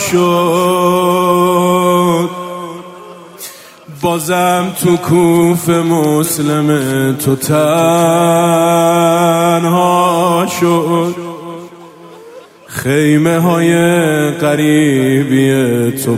شد، بازم تو کوفه مسلم تو تنها شد. خیمه های غریبی تو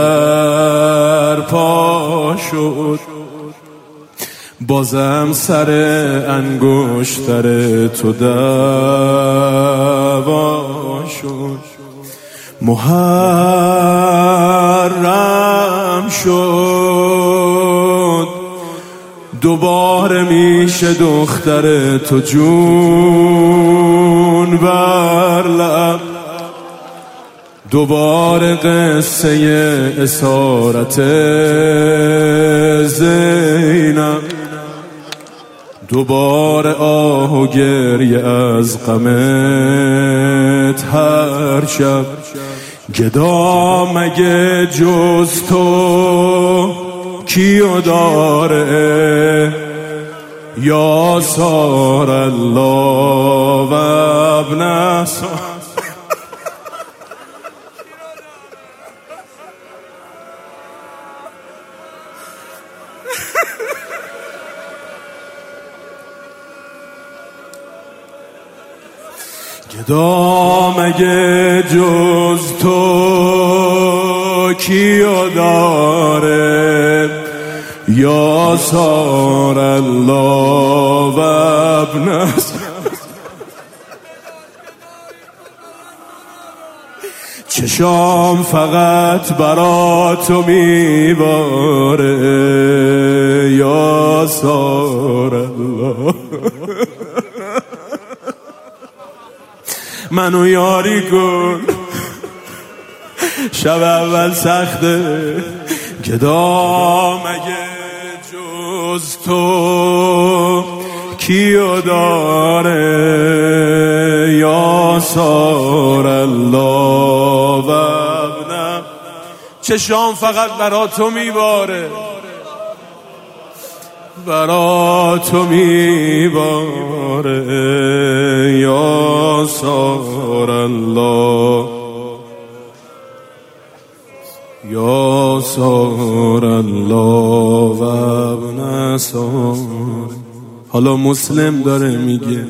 برپا شد، بازم سر انگشتر تو دعوا شد. محرم شد، دوباره میشه دختر تو جون بر لب، دوباره قصه اسارت زینب، دوباره آه و گریه از غمت هر شب. گدا مگه جز تو کیو داره، یا سار الله و ابن سار. گدا مگه جز تو کیو داره، یا سار الله و ابن سار. چشام فقط برا تو میباره، یا سار الله. منو یاری کن، شب اول سخته. گدا مگه جز تو کیو داره، یا سار الله و ابن. چشام فقط برا تو میباره، برا تو میباره، یا سار الله، یا سار الله و ابن سار. حالا مسلم داره میگه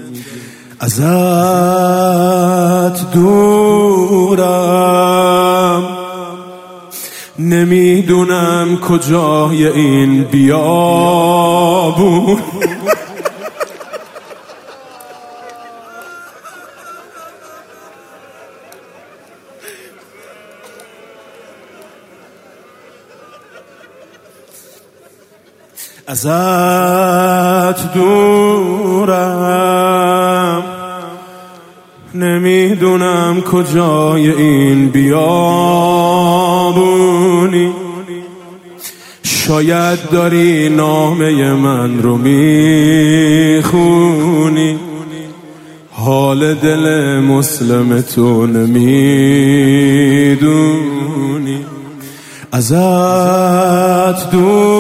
ازت دورم، نمیدونم کجای این بیابون. ازت دورم، نمیدونم کجای این بیابونی. شاید داری نامه من رو میخونی، حال دل مسلم تو نمیدونی. ازت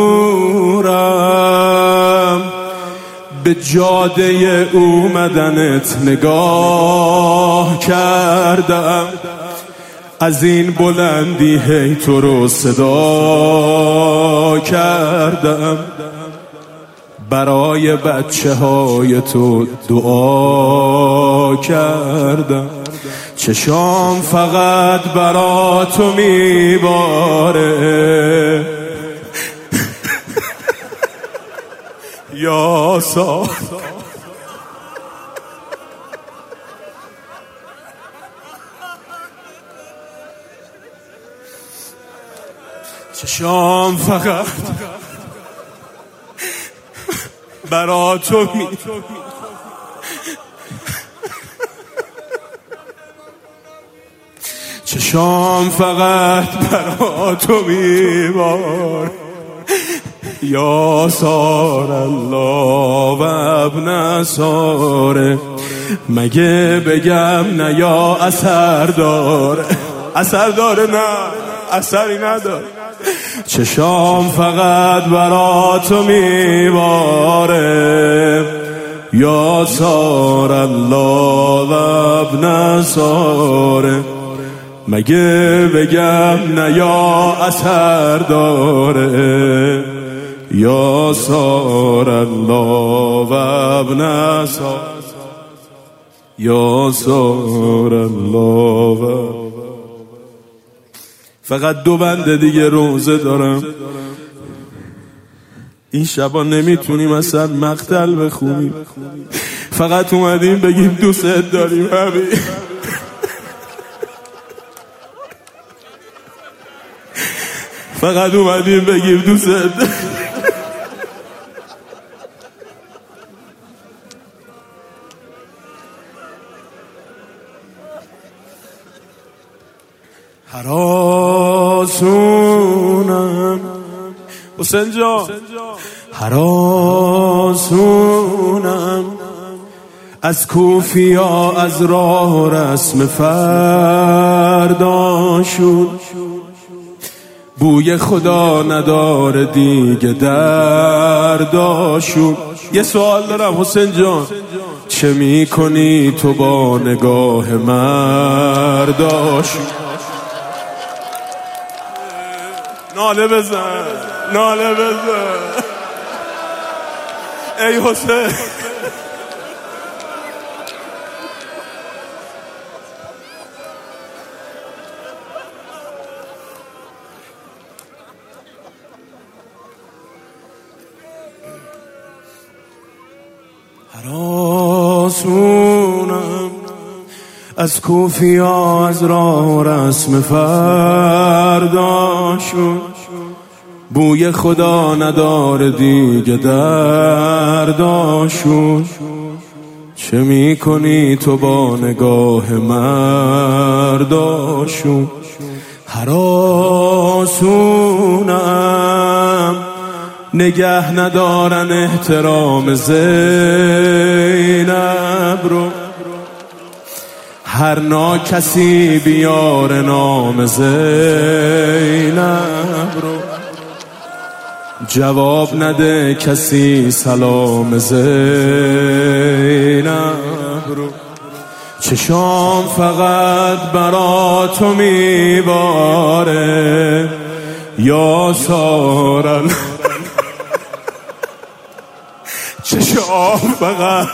دورم، به جاده اومدنت نگاه کردم، از این بلندی هی تو رو صدا کردم، برای بچه های تو دعا کردم. چشام فقط برا تو میباره، یا سار. چشام فقط برا تو چشام فقط برا تو میبار، یا سار الله و ابن ساره. مگه بگم نه یا اثر داره؟ اثر داره؟ نه اثری نداره. چشام فقط برا تو میباره، یا سار الله و ابن ساره. مگه بگم نه یا اثر داره یا سار الله و ابن سار یا سار الله و فقط 2 بنده دیگه روزه دارم. این شبا نمیتونیم اصلا مقتل بخونیم، فقط اومدیم بگیم دوست داریم حبیب. فقط اومدیم بگیم دوست داریم. هراسونم حسین جان، هراسونم از کوفیا، از راه رسم فرداشون. بوی خدا نداره دیگه درداشون. یه سوال دارم حسین جان، چه میکنی تو با نگاه مرداشون؟ ناله بزن، ناله بزن ای حسین. هراسونم از کوفیا، از راه رسم فرداشون. بوی خدا نداره دیگه درداشون. چه میکنی تو با نگاه مرداشون؟ هراسونم نگه ندارن احترام زینب رو. هر ناکسی بیار نام زینب رو. جواب نده کسی سلام زینب رو. چشام فقط برا تو میباره یا سارن. چشام فقط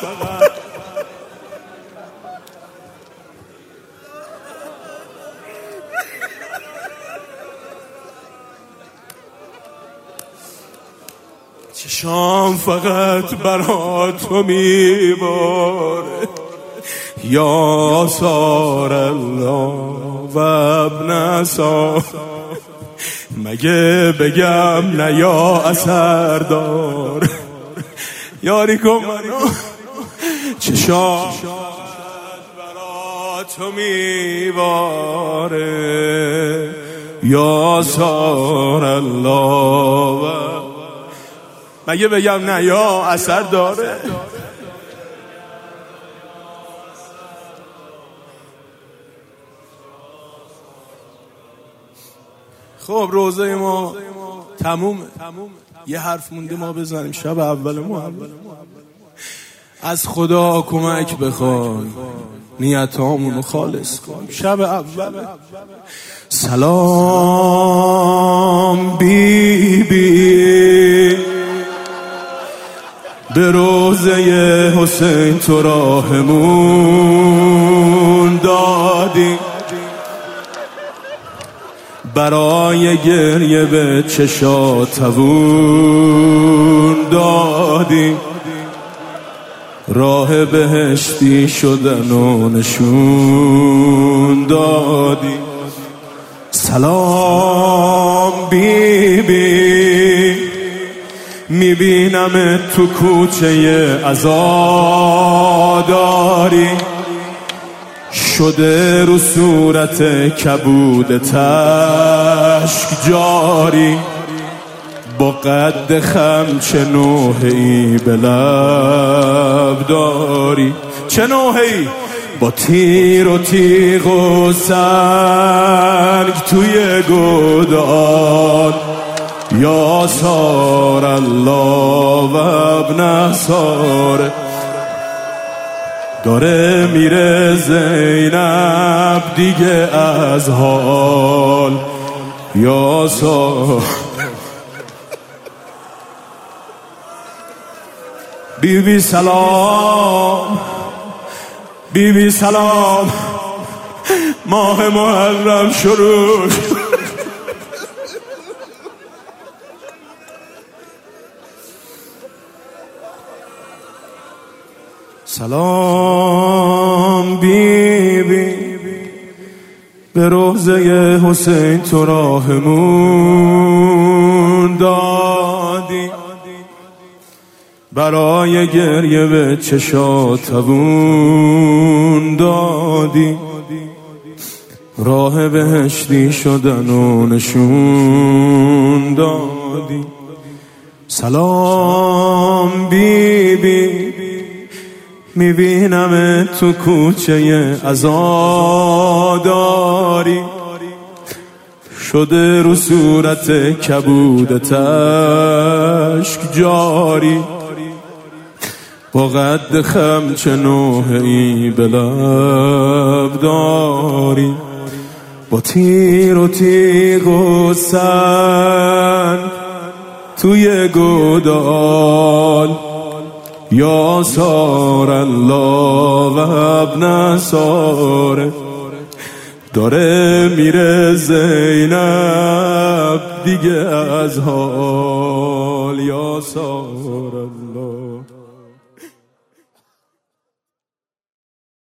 چشام فقط برا تو میباره یا سار الله و ابن سار. مگه بگم نه یا اثر دار؟ یاری کن منو. چشام برا تو میباره یا سار الله و مگه بگم نه یا اثر داره؟ خب روزه ما تمومه، یه حرف مونده ما بزنیم. شب اول ما از خدا کمک بخوای، نیتامونو خالص کن. شب اول سلام بی بی به روزه حسین تو راهمون دادی. برای گریه به چشاتمون دادی. راه بهشتی شدن و نشون دادی. سلام بی بی میبینم تو کوچه عزاداری. شده رو صورت کبود تشک جاری. با قد خم چه نوحه‌ای به لب داری. چه نوحه‌ای؟ با تیر و تیغ و سنگ توی گودال یا سار الله و ابن سار. داره میره زینب دیگه از حال یا بیبی سلام، بیبی سلام، ماه محرم شروع. سلام بیبی، به روضه حسین تو راهمون دادی، برای گریه به چشات توون دادی، راه بهشتی شدن و نشون دادی. سلام بیبی، میبینم تو کوچه عزاداری، شده رو صورت کبودت اشک جاری، با قد خم چه نوحه‌ای به لب داری، با تیر و تیغ و سنگ توی گودال، یا سار الله و ابن ساره، داره میره زینب دیگه از حال یا سار الله.